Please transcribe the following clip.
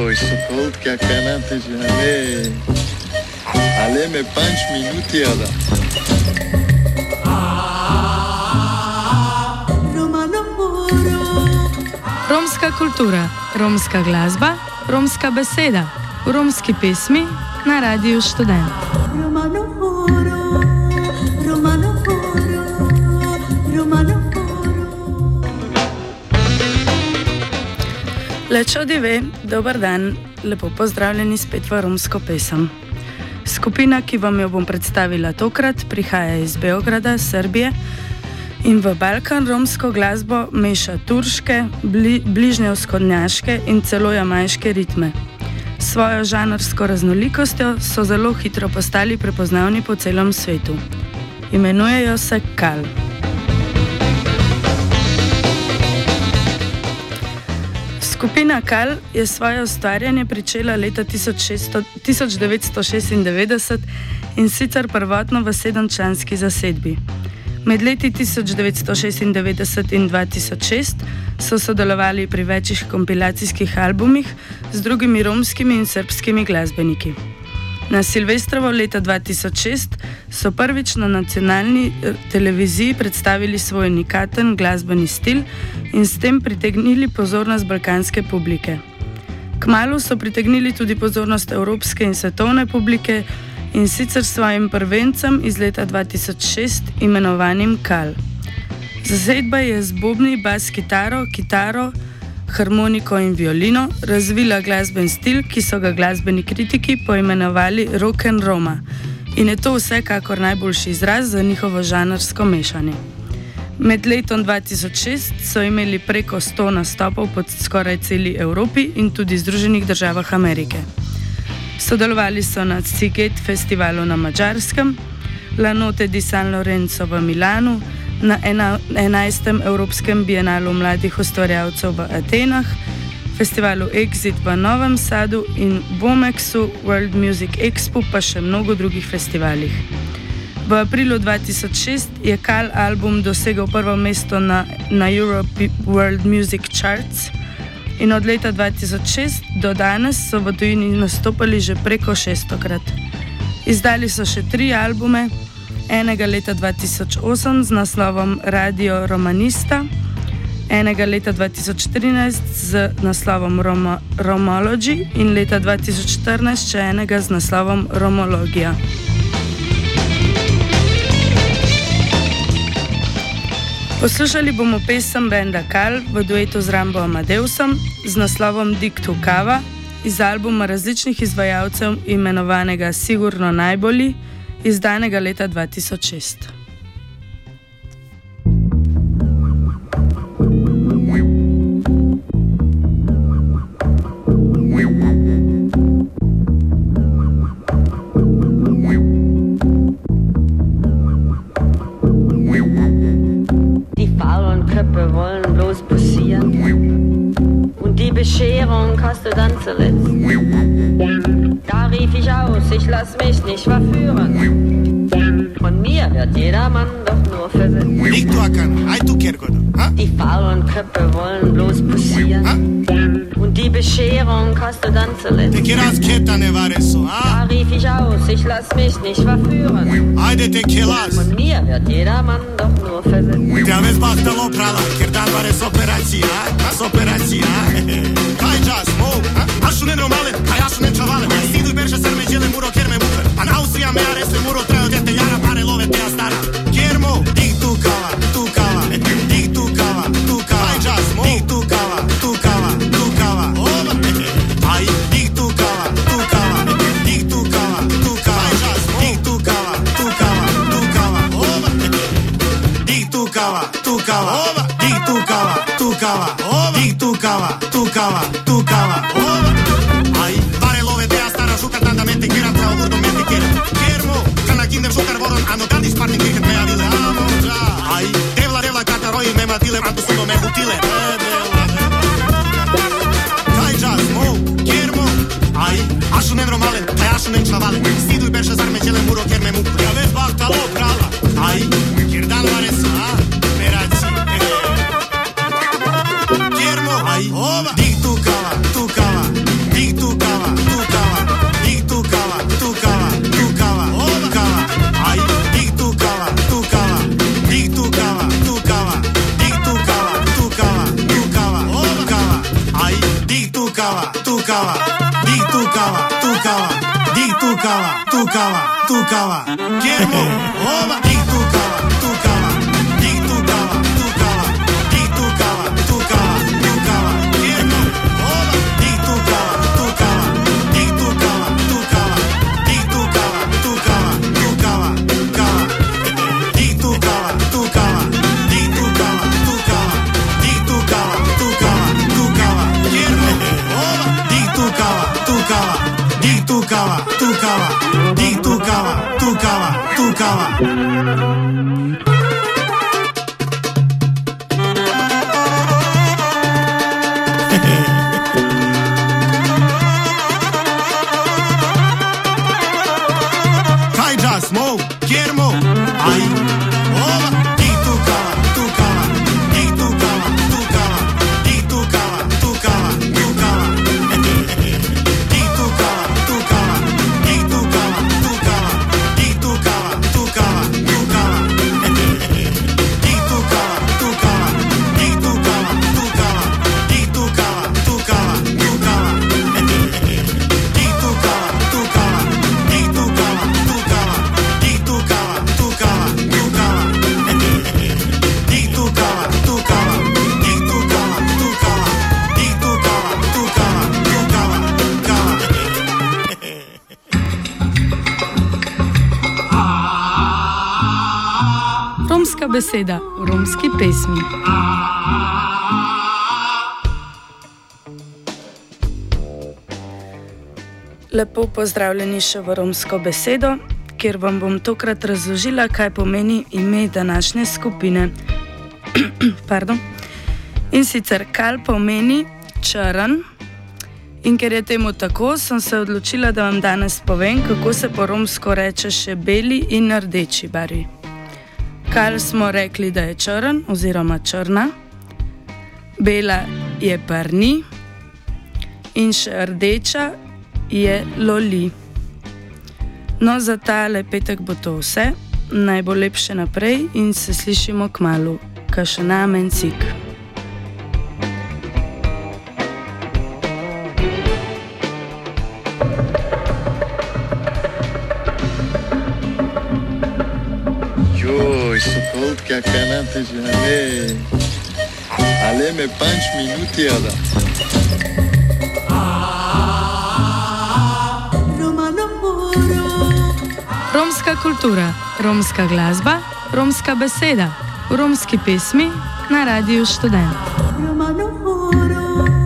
Oj, Sokol, kakana težave. Ale me 5 minut jada. Romska kultura, romska glasba, romska beseda, romski pesmi na Radiu Študent. Lečo dive, dober dan, lepo pozdravljeni spet v romsko pesem. Skupina, ki vam jo bom predstavila tokrat, prihaja iz Beograda, Srbije in v Balkan romsko glasbo meša turške, bližnjevzhodnjaške in celo jamajške ritme. S svojo žanrsko raznolikostjo so zelo hitro postali prepoznavni po celem svetu. Imenujejo se Kal. Skupina Kal je svoje ustvarjanje pričela leta 1996 in sicer prvotno v 7-članski zasedbi. Med leti 1996 in 2006 so sodelovali pri večjih kompilacijskih albumih z drugimi romskimi in srbskimi glasbeniki. Na Silvestrovo leta 2006 so prvič na nacionalni televiziji predstavili svoj unikaten glasbeni stil in s tem pritegnili pozornost balkanske publike. Kmalu so pritegnili tudi pozornost evropske in svetovne publike in sicer svojim prvencem iz leta 2006 imenovanim Kal. Zasedba je z bobni, bas kitaro, harmoniko in violino razvila glasben stil, ki so ga glasbeni kritiki poimenovali rock and roma, in je to vsekakor najboljši izraz za njihovo žanrsko mešanje. Med letom 2006 so imeli preko 100 nastopov po skoraj celi Evropi in tudi Združenih državah Amerike. Sodelovali so na Sziget festivalu na Madžarskem, La Notte di San Lorenzo v Milanu, na 11. Evropskem bienalu mladih ustvarjalcev v Atenah, festivalu Exit v Novem Sadu in Bomexu, World Music Expo, pa še mnogo drugih festivalih. V aprilu 2006 je Kal album dosegel prvo mesto na Europe World Music Charts in od leta 2006 do danes so v tujini nastopali že preko 600-krat. Izdali so še 3 albume, enega leta 2008 z naslovom Radio Romanista, enega leta 2013 z naslovom Romology in leta 2014 še enega z naslovom Romologija. Poslušali bomo pesem benda Kal v duetu z Rambo Amadeusom z naslovom Dig tu kava iz albuma različnih izvajalcev imenovanega Sigurno najbolji, izdanega leta 2006. Bescherung hast du dann zuletzt. Da rief ich aus, ich lass mich nicht verführen. Von mir wird jedermann doch nur versetzt. Die faulen Köpfe wollen bloß pussieren. Und die Bescherung hast du dann zuletzt. Da rief ich aus, ich lass mich nicht verführen. Von mir wird jedermann doch nur versetzt. Kaj čas, mov, aš ne normalen, kaj aš ne čavalen. Stidu perše srme žele muro, ker me bufer. A na Austrija me areste muro, trajo dete jara, pare love te astara. Ker mov, dig tu kava, tu kava, dig tu kava, tu kava. Kaj čas, mov, dig tu kava, tu kava, tu kava. Ova, aj, dig tu kava, tu kava, dig tu kava, tu kava. Kaj čas, mov, dig tu kava, tu kava, tu kava. Ova, dig tu kava, tu kava. Ova, dig tu kava, tu kava. Dig tu kava, tu kava, tu kava. Ai, pare love te astara šukar tandamente kieran trao urdo mente kieran. Kiermo, kana kindem šukar voron ano tandis partin kriket me avile. Amo, ja. Ai, devla kata roji me matile, antu sudo me hutile. Kaj čas, mo, kiermo. Ai, ašu nen romalen, kaj ašu nen člavalen. Stidu perše zar me čele muro, kier me mu. Ja veš bahtalo krala. Ai, kier dan vares, peraci. Ai, dig tu kava, dig tu tukava, tukava, kjermo, ova, ih tukava, tukava, ih tukava, tukava, ih tukava, tukava, tukava, kjermo, ova, ih tukava, tukava, ih tukava, tukava, ih tukava, tukava, tukava, tukava, ih tukava, tukava, ih tukava, tukava, ih tukava, tukava, tukava, kjermo, ova, ih tukava, tukava, ih tukava, tukava, ih tukava, tukava, tukava. Kaj čas, mov, kjer mov, aj, ova, ih tukava, tukava, ih tukava, tukava, ih tukava, tukava, tukava, ih tukava, tukava, ih tukava, tukava, ih tukava, tukava, tukava, ih tukava, tukava, ih tukava, tukava, ih tukava, tukava, tukava, ih tukava, tukava, ih tukava, tukava, ih tukava, tukava, tukava, ih tukava, tukava, ih tukava, tukava, ih tukava, tukava, tukava, tukava. Romska beseda v romski pesmi. Lepo pozdravljeni še v romsko besedo, kjer vam bom tokrat razložila, kaj pomeni ime današnje skupine. Pardon. In sicer kal pomeni črn, in ker je temu tako, sem se odločila, da vam danes povem, kako se po romsko reče še beli in rdeči barvi. Kal smo rekli, da je črn oziroma črna, bela je prni in še rdeča je loli. No, za tale petek bo to vse, naj bo lepše naprej in se slišimo kmalu. Kašena mencik. Joj, Sokolka, kanate že, ale me 5 minuti, ada. Romska kultura, romska glasba, romska beseda, v romski pesmi na Radiu Študent.